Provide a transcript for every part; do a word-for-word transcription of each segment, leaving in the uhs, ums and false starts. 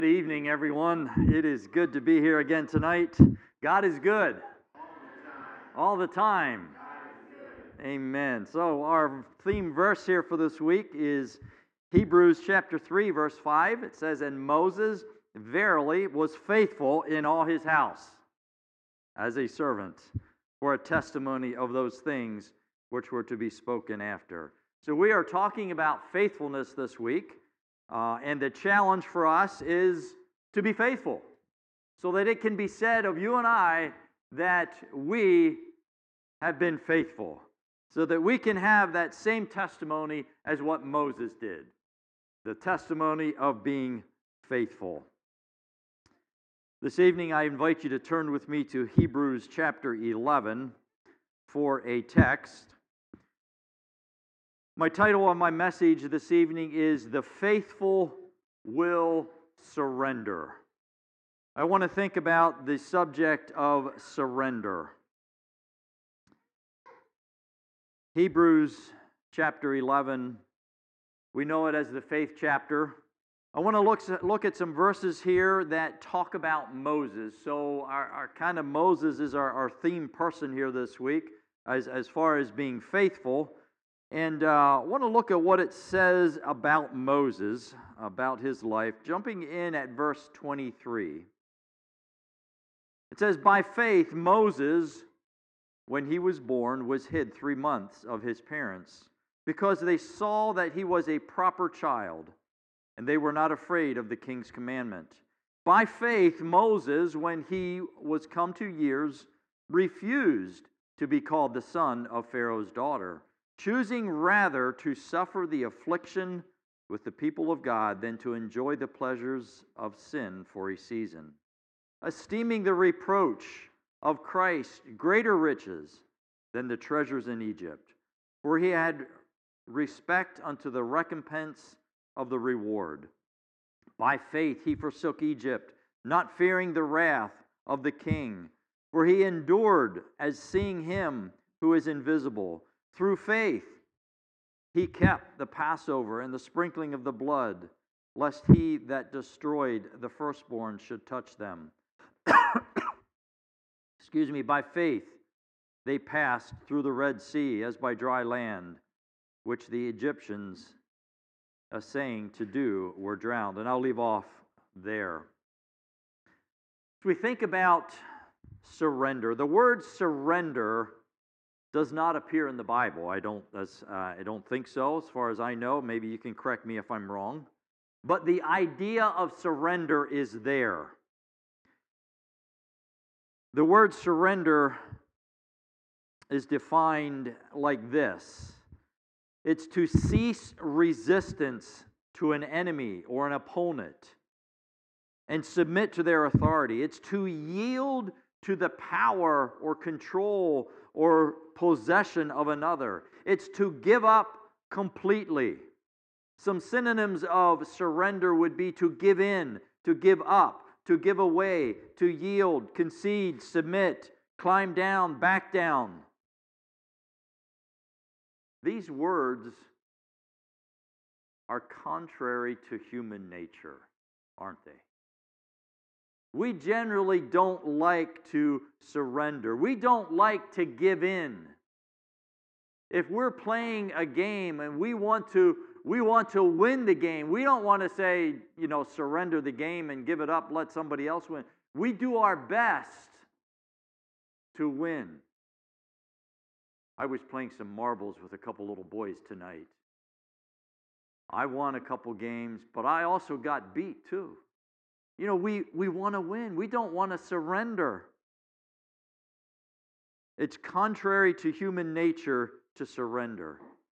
Good evening, everyone. It is good to be here again tonight. God is good. All the time. Amen. So our theme verse here for this week is Hebrews chapter three, verse five. It says, "And Moses verily was faithful in all his house as a servant for a testimony of those things which were to be spoken after." So we are talking about faithfulness this week. Uh, and the challenge for us is to be faithful so that it can be said of you and I that we have been faithful, so that we can have that same testimony as what Moses did, the testimony of being faithful. This evening I invite you to turn with me to Hebrews chapter eleven for a text. My title on my message this evening is "The Faithful Will Surrender." I want to think about the subject of surrender. Hebrews chapter eleven, we know it as the faith chapter. I want to look, look at some verses here that talk about Moses. So our, our kind of Moses is our, our theme person here this week as, as far as being faithful. And uh, I want to look at what it says about Moses, about his life, jumping in at verse twenty-three. It says, "By faith Moses, when he was born, was hid three months of his parents, because they saw that he was a proper child, and they were not afraid of the king's commandment. By faith Moses, when he was come to years, refused to be called the son of Pharaoh's daughter, choosing rather to suffer the affliction with the people of God than to enjoy the pleasures of sin for a season, esteeming the reproach of Christ greater riches than the treasures in Egypt, for he had respect unto the recompense of the reward. By faith he forsook Egypt, not fearing the wrath of the king, for he endured as seeing him who is invisible. Through faith, he kept the Passover and the sprinkling of the blood, lest he that destroyed the firstborn should touch them. Excuse me. By faith, they passed through the Red Sea as by dry land, which the Egyptians, essaying to do, were drowned." And I'll leave off there. As we think about surrender, the word surrender does not appear in the Bible. I don't, as, uh, I don't think so, as far as I know. Maybe you can correct me if I'm wrong. But the idea of surrender is there. The word surrender is defined like this. It's to cease resistance to an enemy or an opponent and submit to their authority. It's to yield to the power or control or possession of another. It's to give up completely. Some synonyms of surrender would be to give in, to give up, to give away, to yield, concede, submit, climb down, back down. These words are contrary to human nature, aren't they? We generally don't like to surrender. We don't like to give in. If we're playing a game and we want to we want to win the game, we don't want to say, you know, surrender the game and give it up, let somebody else win. We do our best to win. I was playing some marbles with a couple little boys tonight. I won a couple games, but I also got beat too. You know, we, we want to win. We don't want to surrender. It's contrary to human nature to surrender.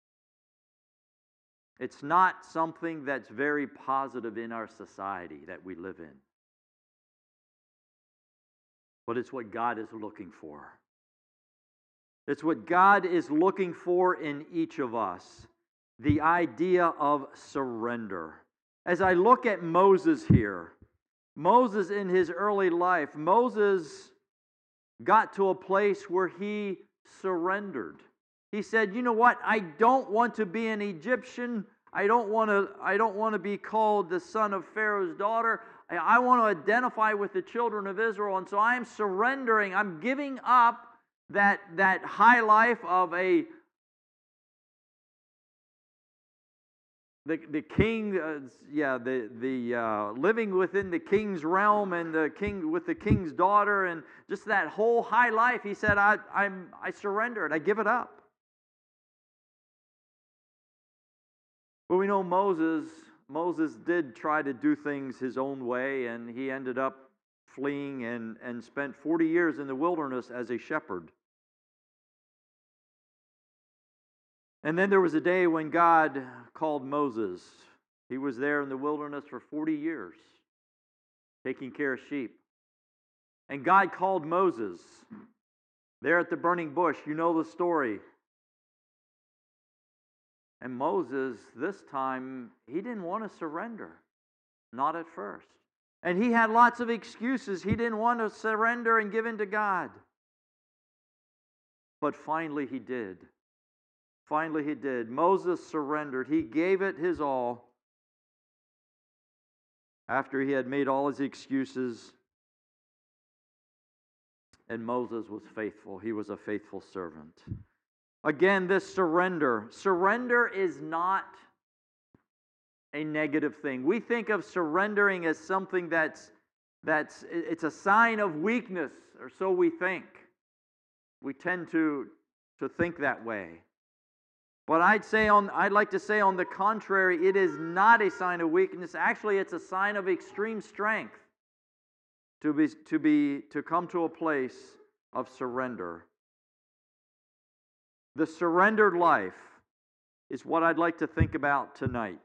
It's not something that's very positive in our society that we live in. But it's what God is looking for. It's what God is looking for in each of us. The idea of surrender. As I look at Moses here, Moses in his early life, Moses got to a place where he surrendered. He said, "You know what? I don't want to be an Egyptian. I don't want to I don't want to be called the son of Pharaoh's daughter. I want to identify with the children of Israel, and so I'm surrendering. I'm giving up that, that high life of a the the king, uh, yeah, the the uh, living within the king's realm and the king with the king's daughter, and just that whole high life. He said, I I'm I surrender it. I give it up. But we know Moses. Moses did try to do things his own way, and he ended up fleeing and, and spent forty years in the wilderness as a shepherd. And then there was a day when God called Moses. He was there in the wilderness for forty years, taking care of sheep. And God called Moses there at the burning bush. You know the story. And Moses, this time, he didn't want to surrender. Not at first. And he had lots of excuses. He didn't want to surrender and give in to God. But finally he did. Finally he did. Moses surrendered. He gave it his all. After he had made all his excuses. And Moses was faithful. He was a faithful servant. Again, this surrender. Surrender is not a negative thing. We think of surrendering as something that's, that's it's a sign of weakness, or so we think. We tend to, to think that way. But I'd say on I'd like to say on the contrary, it is not a sign of weakness. Actually, it's a sign of extreme strength to be to be to come to a place of surrender. The surrendered life is what I'd like to think about tonight.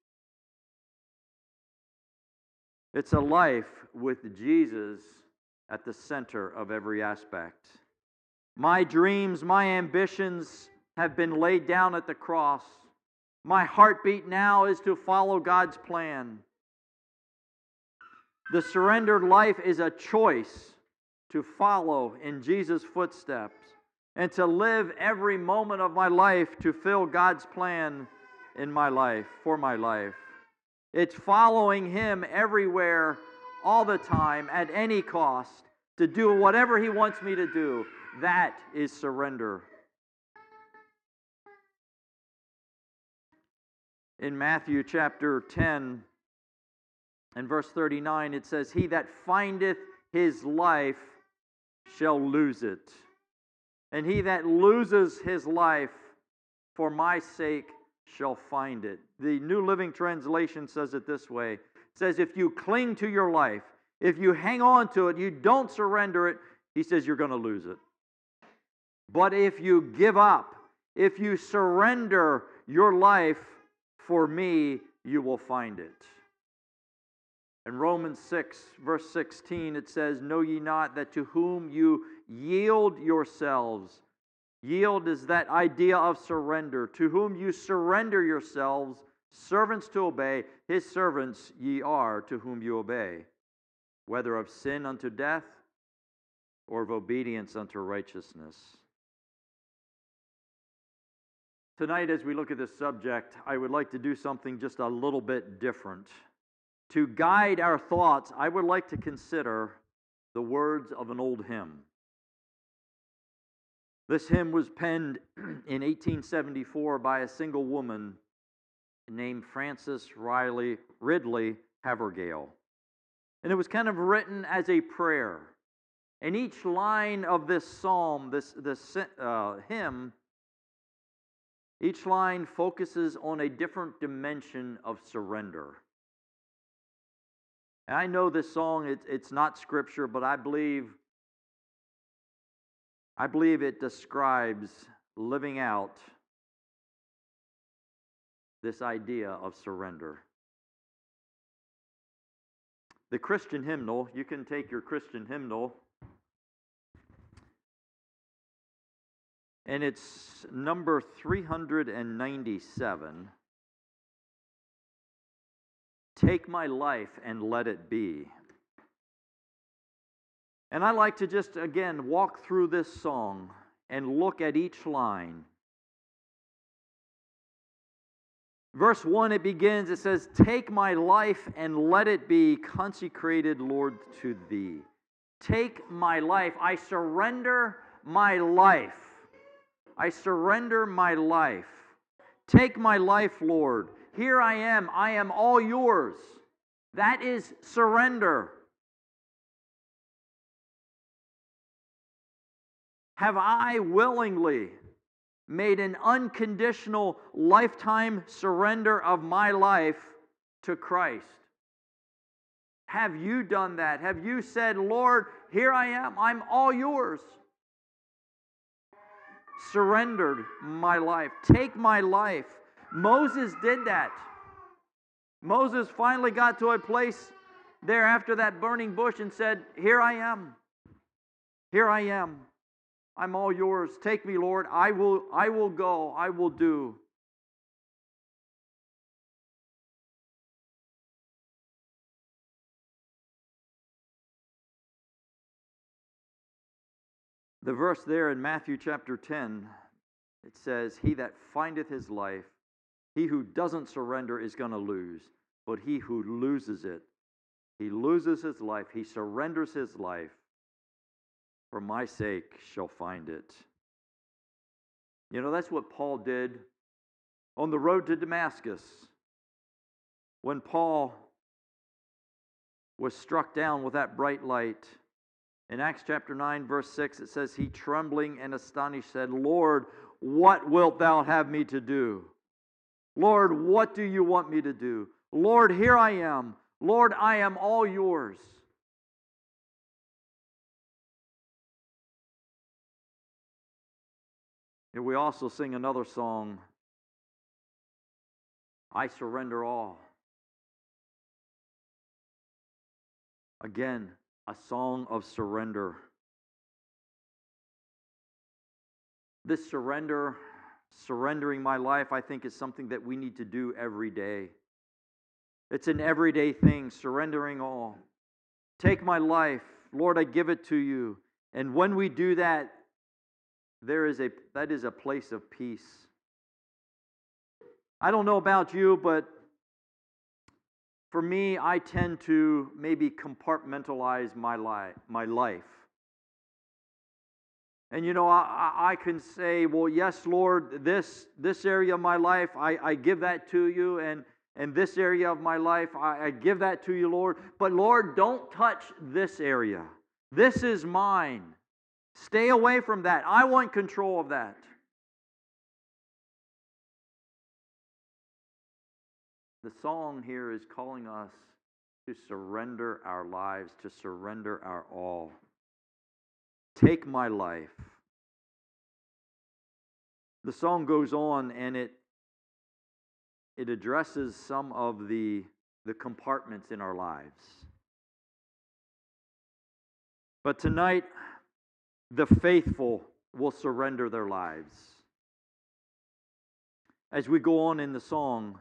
It's a life with Jesus at the center of every aspect. My dreams, my ambitions have been laid down at the cross. My heartbeat now is to follow God's plan. The surrendered life is a choice to follow in Jesus' footsteps and to live every moment of my life to fill God's plan in my life, for my life. It's following Him everywhere, all the time, at any cost, to do whatever He wants me to do. That is surrender. In Matthew chapter ten and verse thirty-nine, it says, He that findeth his life shall lose it. And he that loses his life for my sake shall find it. The New Living Translation says it this way. It says, if you cling to your life, if you hang on to it, you don't surrender it, he says you're going to lose it. But if you give up, if you surrender your life for me, you will find it. In Romans six, verse sixteen, it says, know ye not that to whom you yield yourselves, yield is that idea of surrender, to whom you surrender yourselves, servants to obey, his servants ye are to whom you obey, whether of sin unto death or of obedience unto righteousness. Tonight, as we look at this subject, I would like to do something just a little bit different. To guide our thoughts, I would like to consider the words of an old hymn. This hymn was penned in eighteen seventy-four by a single woman named Frances Riley Ridley Havergale. And it was kind of written as a prayer. And each line of this psalm, this, this uh, hymn, each line focuses on a different dimension of surrender. And I know this song, it, it's not scripture, but I believe, I believe it describes living out this idea of surrender. The Christian hymnal, you can take your Christian hymnal, and it's number three hundred ninety-seven. Take my life and let it be. And I like to just, again, walk through this song and look at each line. Verse one, it begins, it says, "Take my life and let it be consecrated, Lord, to Thee." Take my life. I surrender my life. I surrender my life. Take my life, Lord. Here I am. I am all yours. That is surrender. Have I willingly made an unconditional lifetime surrender of my life to Christ? Have you done that? Have you said, "Lord, here I am. I'm all yours. Surrendered my life. Take my life." Moses did that. Moses finally got to a place there after that burning bush and said, "Here I am. Here I am. I'm all yours. Take me, Lord. I will, I will go. I will do." The verse there in Matthew chapter ten, it says, "He that findeth his life, he who doesn't surrender is going to lose. But he who loses it, he loses his life, he surrenders his life, for my sake shall find it." You know, that's what Paul did on the road to Damascus. When Paul was struck down with that bright light, in Acts chapter nine, verse six, it says, "He trembling and astonished said, Lord, what wilt thou have me to do? Lord, what do you want me to do? Lord, here I am. Lord, I am all yours." And we also sing another song, "I Surrender All." Again, a song of surrender. This surrender, surrendering my life, I think is something that we need to do every day. It's an everyday thing, surrendering all. Take my life, Lord, I give it to you. And when we do that, there is a that is a place of peace. I don't know about you, but for me, I tend to maybe compartmentalize my life, my life. And you know, I, I can say, well, yes, Lord, this this area of my life, I, I give that to you, and, and this area of my life, I, I give that to you, Lord. But Lord, don't touch this area. This is mine. Stay away from that. I want control of that. The song here is calling us to surrender our lives, to surrender our all. Take my life. The song goes on and it it addresses some of the, the compartments in our lives. But tonight, the faithful will surrender their lives. As we go on in the song,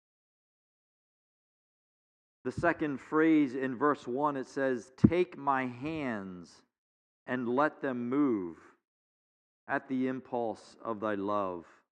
the second phrase in verse one, it says, "Take my hands and let them move at the impulse of thy love."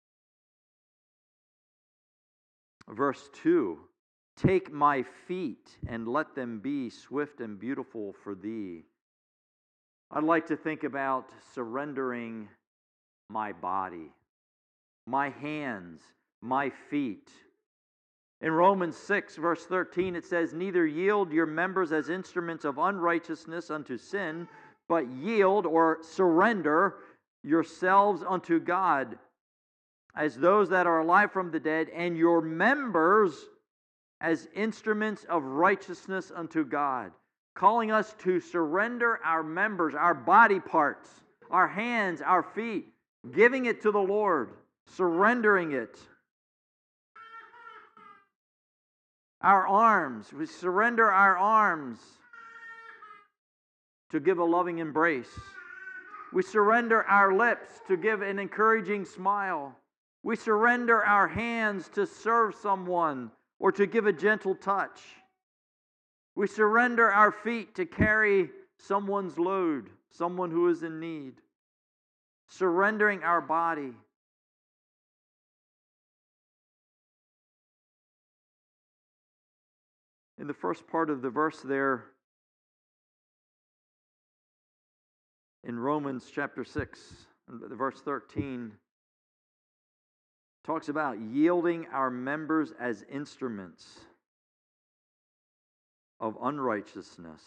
Verse two, "Take my feet and let them be swift and beautiful for thee." I'd like to think about surrendering my body, my hands, my feet. In Romans six, verse thirteen, it says, "Neither yield your members as instruments of unrighteousness unto sin, but yield," or surrender, "yourselves unto God as those that are alive from the dead, and your members as instruments of righteousness unto God." Calling us to surrender our members, our body parts, our hands, our feet, giving it to the Lord, surrendering it. Our arms, we surrender our arms to give a loving embrace. We surrender our lips to give an encouraging smile. We surrender our hands to serve someone or to give a gentle touch. We surrender our feet to carry someone's load, someone who is in need. Surrendering our body. In the first part of the verse there, in Romans chapter six, verse thirteen, talks about yielding our members as instruments of unrighteousness.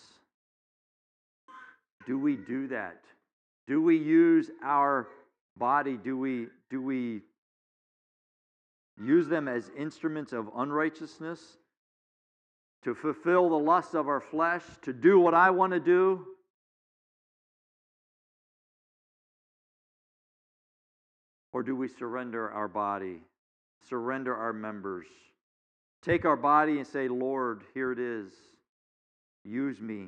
Do we do that? Do we use our body? Do we, do we use them as instruments of unrighteousness? To fulfill the lusts of our flesh? To do what I want to do? Or do we surrender our body? Surrender our members? Take our body and say, Lord, here it is. Use me.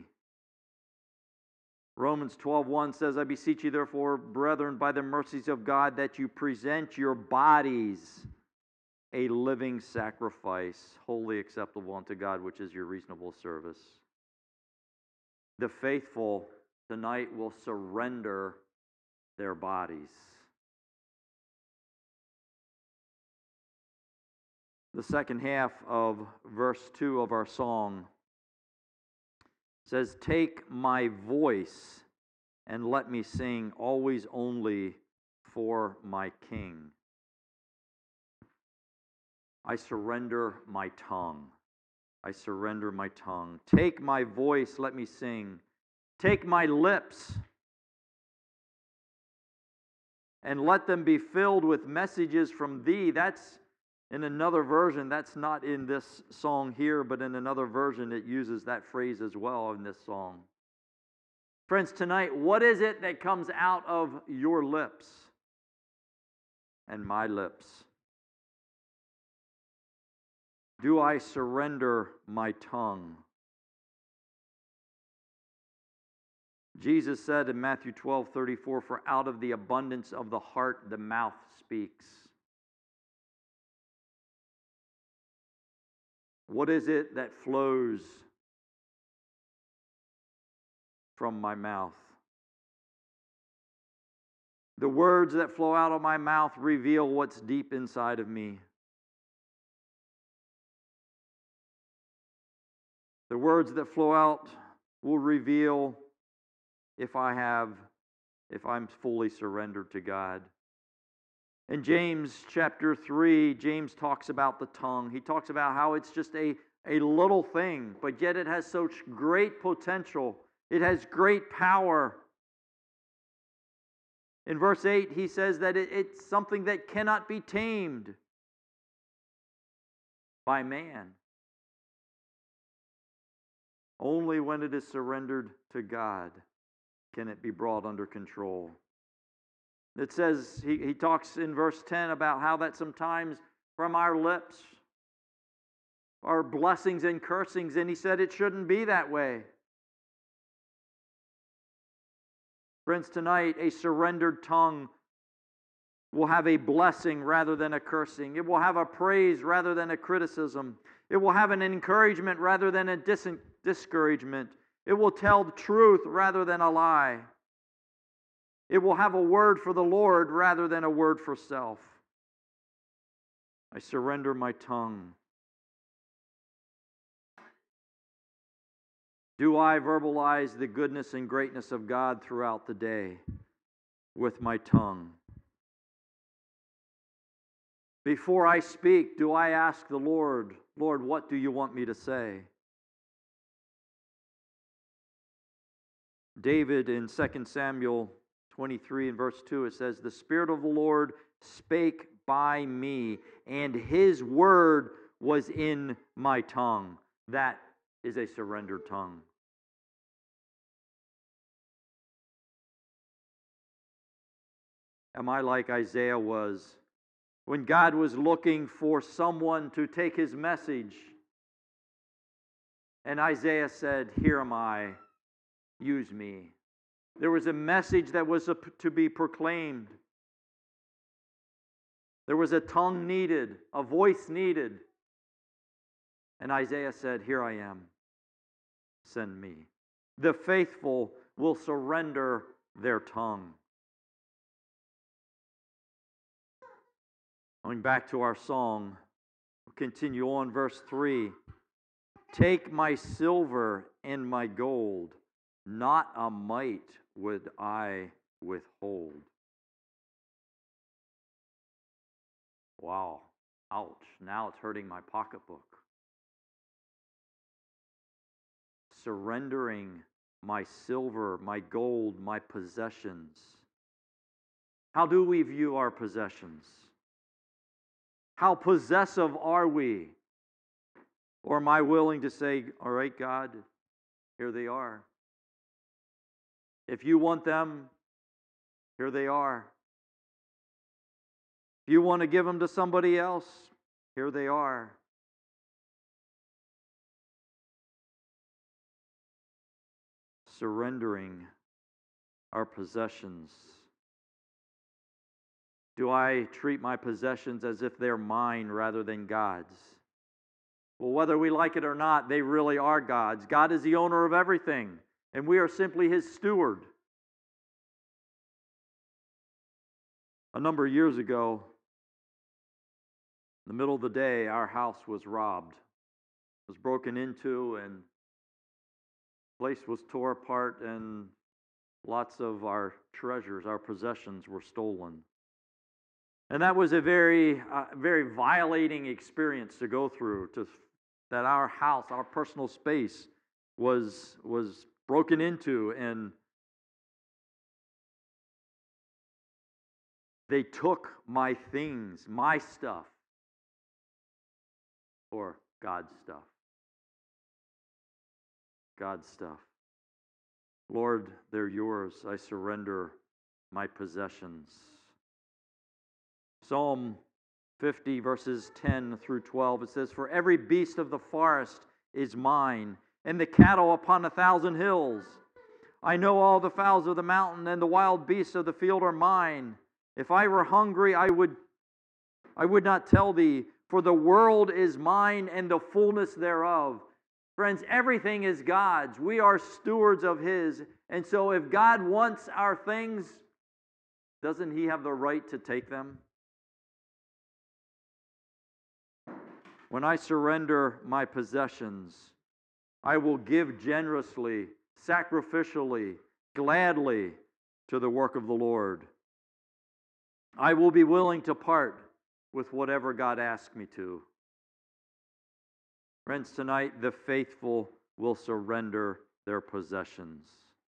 Romans twelve one says, I beseech you therefore, brethren, by the mercies of God, that you present your bodies a living sacrifice, wholly acceptable unto God, which is your reasonable service. The faithful tonight will surrender their bodies. The second half of verse two of our song says, take my voice and let me sing always only for my King. I surrender my tongue. I surrender my tongue. Take my voice, let me sing. Take my lips and let them be filled with messages from thee. That's in another version. That's not in this song here, but in another version it uses that phrase as well in this song. Friends, tonight, what is it that comes out of your lips and my lips? Do I surrender my tongue? Jesus said in Matthew twelve thirty-four, for out of the abundance of the heart the mouth speaks. What is it that flows from my mouth? The words that flow out of my mouth reveal what's deep inside of me. The words that flow out will reveal if I have, if I'm fully surrendered to God. In James chapter three, James talks about the tongue. He talks about how it's just a, a little thing, but yet it has such great potential. It has great power. In verse eight, he says that it, it's something that cannot be tamed by man. Only when it is surrendered to God can it be brought under control. It says, he, he talks in verse ten about how that sometimes from our lips are blessings and cursings, and he said it shouldn't be that way. Friends, tonight, a surrendered tongue will have a blessing rather than a cursing. It will have a praise rather than a criticism. It will have an encouragement rather than a dis- discouragement. It will tell the truth rather than a lie. It will have a word for the Lord rather than a word for self. I surrender my tongue. Do I verbalize the goodness and greatness of God throughout the day with my tongue? Before I speak, do I ask the Lord, Lord, what do you want me to say? David in Second Samuel twenty-three and verse two, it says, the Spirit of the Lord spake by me, and his word was in my tongue. That is a surrendered tongue. Am I like Isaiah was when God was looking for someone to take his message? And Isaiah said, here am I, use me. There was a message that was to be proclaimed. There was a tongue needed, a voice needed. And Isaiah said, here I am, send me. The faithful will surrender their tongue. Going back to our song, we'll continue on verse three. Take my silver and my gold, not a mite would I withhold. Wow, ouch, now it's hurting my pocketbook. Surrendering my silver, my gold, my possessions. How do we view our possessions? How possessive are we? Or am I willing to say, all right, God, here they are. If you want them, here they are. If you want to give them to somebody else, here they are. Surrendering our possessions. Do I treat my possessions as if they're mine rather than God's? Well, whether we like it or not, they really are God's. God is the owner of everything, and we are simply His steward. A number of years ago, in the middle of the day, our house was robbed. It was broken into, and the place was tore apart, and lots of our treasures, our possessions were stolen. And that was a very, uh, very violating experience to go through, to that our house, our personal space was, was broken into, and they took my things, my stuff, or God's stuff. God's stuff. Lord, they're yours. I surrender my possessions. Psalm fifty, verses ten through twelve, it says, For every beast of the forest is mine, and the cattle upon a thousand hills. I know all the fowls of the mountain, and the wild beasts of the field are mine. If I were hungry, I would, I would not tell thee, for the world is mine and the fullness thereof. Friends, everything is God's. We are stewards of His. And so if God wants our things, doesn't He have the right to take them? When I surrender my possessions, I will give generously, sacrificially, gladly to the work of the Lord. I will be willing to part with whatever God asks me to. Friends, tonight the faithful will surrender their possessions.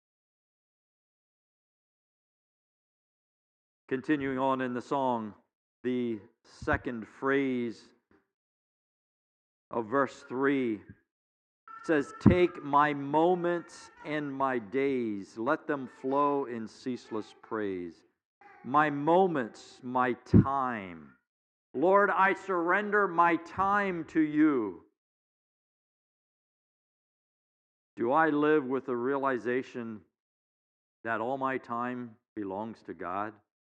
Continuing on in the song, the second phrase of verse three, it says, Take my moments and my days, let them flow in ceaseless praise. My moments, my time. Lord, I surrender my time to you. Do I live with the realization that all my time belongs to God?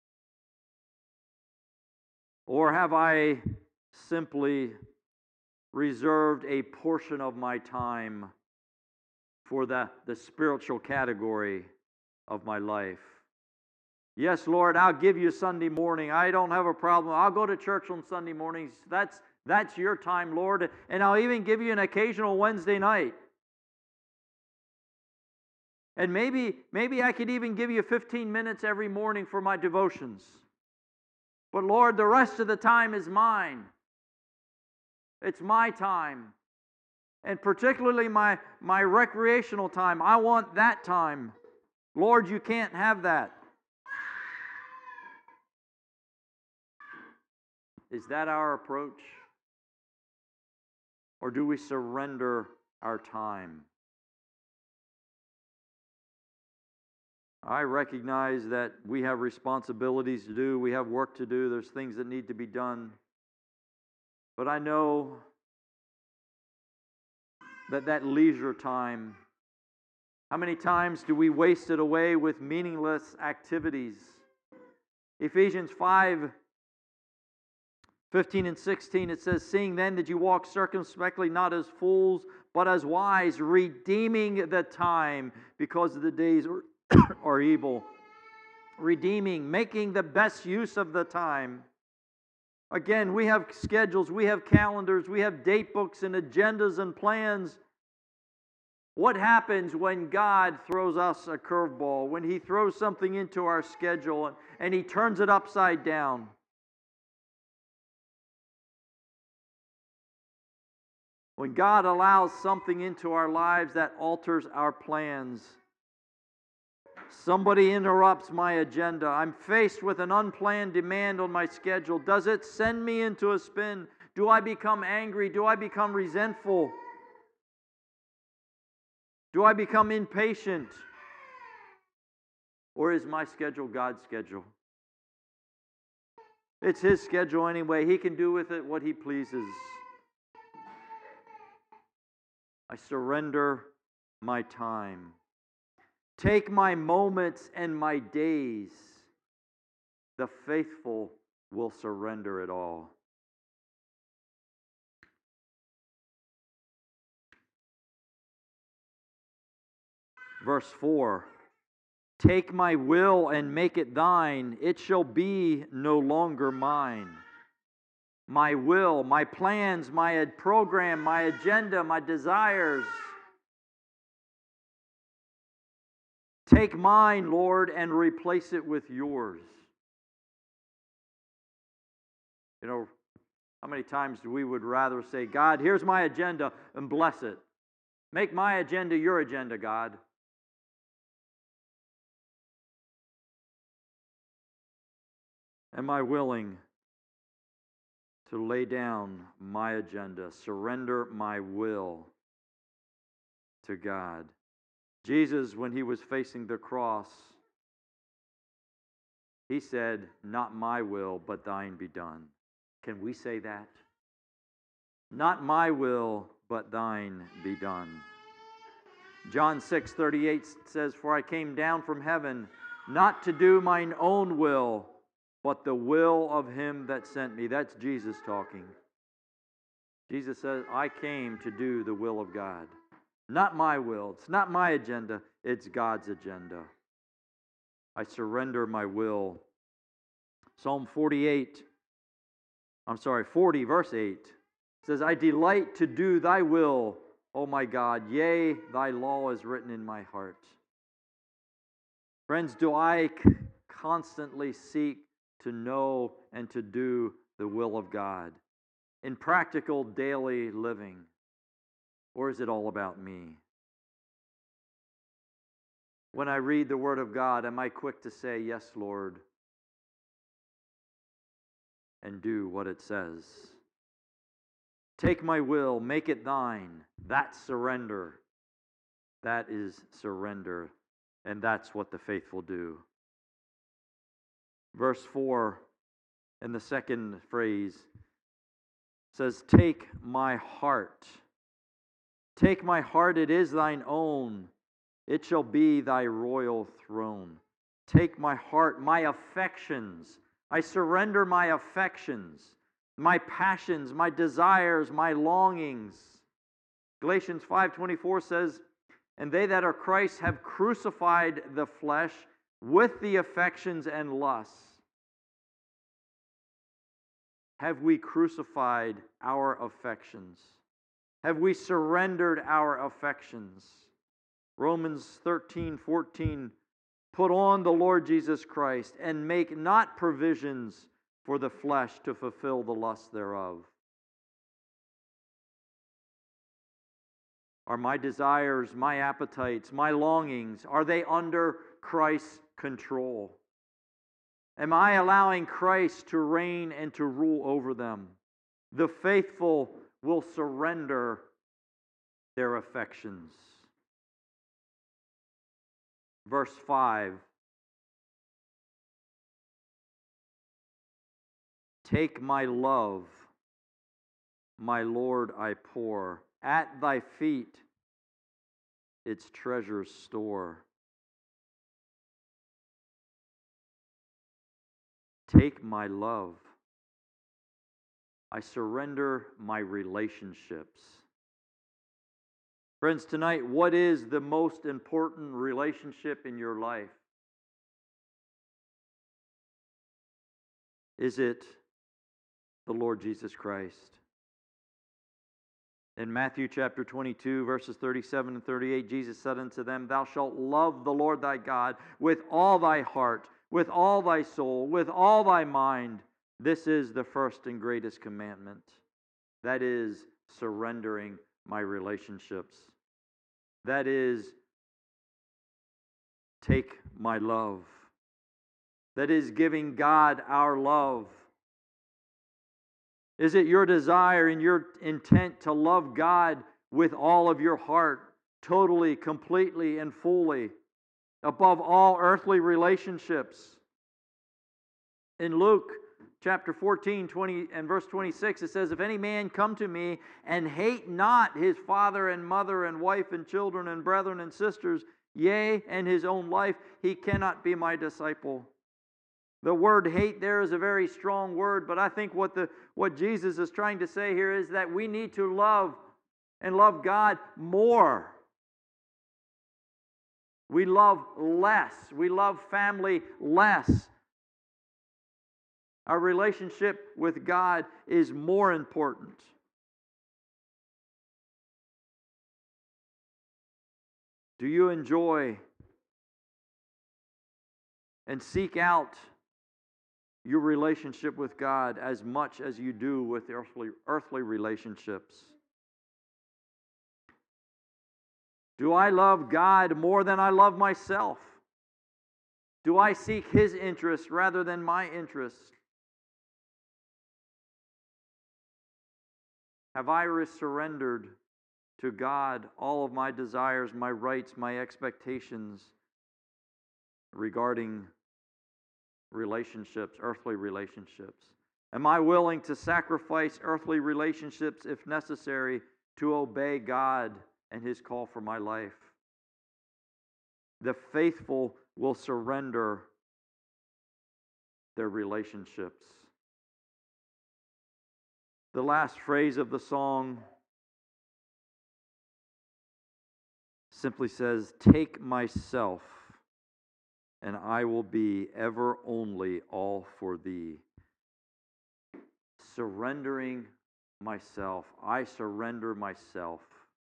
Or have I simply reserved a portion of my time for the, the spiritual category of my life? Yes, Lord, I'll give you Sunday morning. I don't have a problem. I'll go to church on Sunday mornings. That's, that's your time, Lord. And I'll even give you an occasional Wednesday night. And maybe, maybe I could even give you fifteen minutes every morning for my devotions. But Lord, the rest of the time is mine. It's my time. And particularly my, my recreational time. I want that time. Lord, you can't have that. Is that our approach? Or do we surrender our time? I recognize that we have responsibilities to do. We have work to do. There's things that need to be done. But I know that that leisure time, how many times do we waste it away with meaningless activities? Ephesians five, fifteen and sixteen, it says, Seeing then that you walk circumspectly, not as fools, but as wise, redeeming the time, because the days are, are evil. Redeeming, making the best use of the time. Again, we have schedules, we have calendars, we have date books and agendas and plans. What happens when God throws us a curveball, when He throws something into our schedule and, and He turns it upside down? When God allows something into our lives that alters our plans. Somebody interrupts my agenda. I'm faced with an unplanned demand on my schedule. Does it send me into a spin? Do I become angry? Do I become resentful? Do I become impatient? Or is my schedule God's schedule? It's His schedule anyway. He can do with it what He pleases. I surrender my time. Take my moments and my days. The faithful will surrender it all. Verse four. Take my will and make it thine. It shall be no longer mine. My will, my plans, my program, my agenda, my desires. Take mine, Lord, and replace it with yours. You know, how many times we would rather say, God, here's my agenda, and bless it. Make my agenda your agenda, God. Am I willing to lay down my agenda, surrender my will to God? Jesus, when He was facing the cross, He said, not my will, but thine be done. Can we say that? Not my will, but thine be done. John six thirty-eight says, for I came down from heaven, not to do mine own will, but the will of Him that sent me. That's Jesus talking. Jesus says, I came to do the will of God. Not my will. It's not my agenda. It's God's agenda. I surrender my will. Psalm forty-eight, I'm sorry, forty, verse eight says, I delight to do thy will, O my God. Yea, thy law is written in my heart. Friends, do I constantly seek to know and to do the will of God in practical daily living? Or is it all about me? When I read the Word of God, am I quick to say, yes, Lord, and do what it says? Take my will, make it thine. That's surrender. That is surrender. And that's what the faithful do. Verse four, in the second phrase, says, take my heart. Take my heart, it is thine own. It shall be thy royal throne. Take my heart, my affections. I surrender my affections, my passions, my desires, my longings. Galatians five twenty-four says, and they that are Christ have crucified the flesh with the affections and lusts. Have we crucified our affections? Have we surrendered our affections? Romans thirteen fourteen, put on the Lord Jesus Christ and make not provisions for the flesh to fulfill the lust thereof. Are my desires, my appetites, my longings, are they under Christ's control? Am I allowing Christ to reign and to rule over them? The faithful will surrender their affections. Verse five. Take my love, my Lord, I pour. At thy feet its treasures store. Take my love. I surrender my relationships. Friends, tonight, what is the most important relationship in your life? Is it the Lord Jesus Christ. In Matthew chapter twenty-two, verses thirty-seven and thirty-eight, Jesus said unto them, Thou shalt love the Lord thy God with all thy heart, with all thy soul, with all thy mind. This is the first and greatest commandment. That is surrendering my relationships. That is take my love. That is giving God our love. Is it your desire and your intent to love God with all of your heart, totally, completely, and fully, above all earthly relationships? In Luke chapter fourteen, twenty, and verse twenty-six, it says, If any man come to me and hate not his father and mother and wife and children and brethren and sisters, yea, and his own life, he cannot be my disciple. The word hate there is a very strong word, but I think what the what Jesus is trying to say here is that we need to love and love God more. We love less. We love family less. Our relationship with God is more important. Do you enjoy and seek out your relationship with God as much as you do with earthly, earthly relationships? Do I love God more than I love myself? Do I seek His interest rather than my interest? Have I surrendered to God all of my desires, my rights, my expectations regarding relationships, earthly relationships? Am I willing to sacrifice earthly relationships if necessary to obey God and His call for my life? The faithful will surrender their relationships. The last phrase of the song simply says, Take myself, and I will be ever only all for Thee. Surrendering myself. I surrender myself.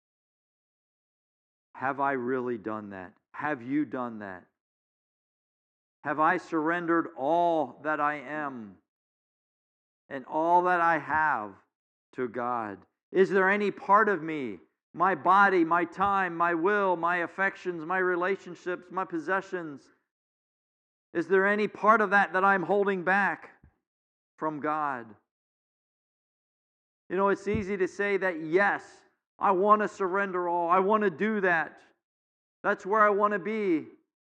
Have I really done that? Have you done that? Have I surrendered all that I am and all that I have to God? Is there any part of me, my body, my time, my will, my affections, my relationships, my possessions, is there any part of that that I'm holding back from God? You know, it's easy to say that, yes, I want to surrender all. I want to do that. That's where I want to be.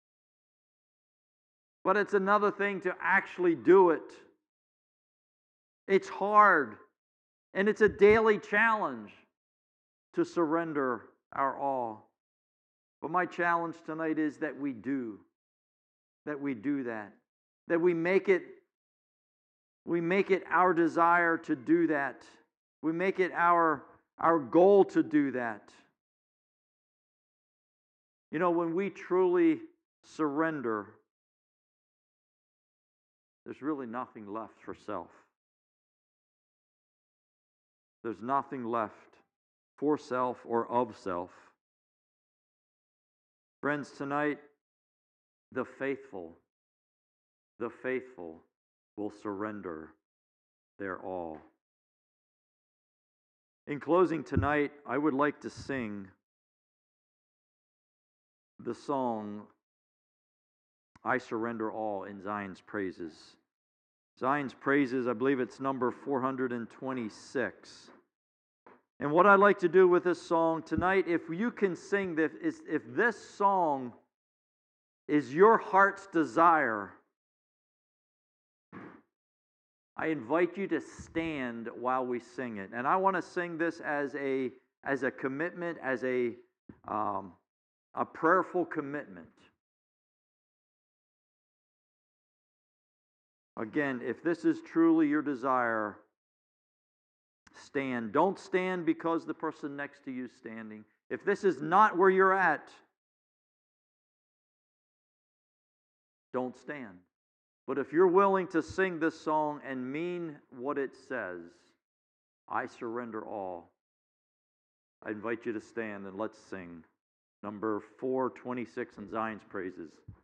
But it's another thing to actually do it. It's hard, and it's a daily challenge to surrender our all. But my challenge tonight is that we do. That we do that. That we make it, we make it our desire to do that. We make it our, our goal to do that. You know, when we truly surrender, there's really nothing left for self. There's nothing left for self or of self. Friends, tonight, the faithful, the faithful will surrender their all. In closing tonight, I would like to sing the song, I Surrender All, in Zion's Praises. Zion's Praises, I believe it's number four hundred twenty-six. And what I'd like to do with this song tonight, if you can sing this, is if this song is your heart's desire, I invite you to stand while we sing it. And I want to sing this as a as a commitment, as a um, a prayerful commitment. Again, if this is truly your desire, stand. Don't stand because the person next to you is standing. If this is not where you're at, don't stand. But if you're willing to sing this song and mean what it says, I surrender all, I invite you to stand and let's sing number four twenty-six in Zion's Praises.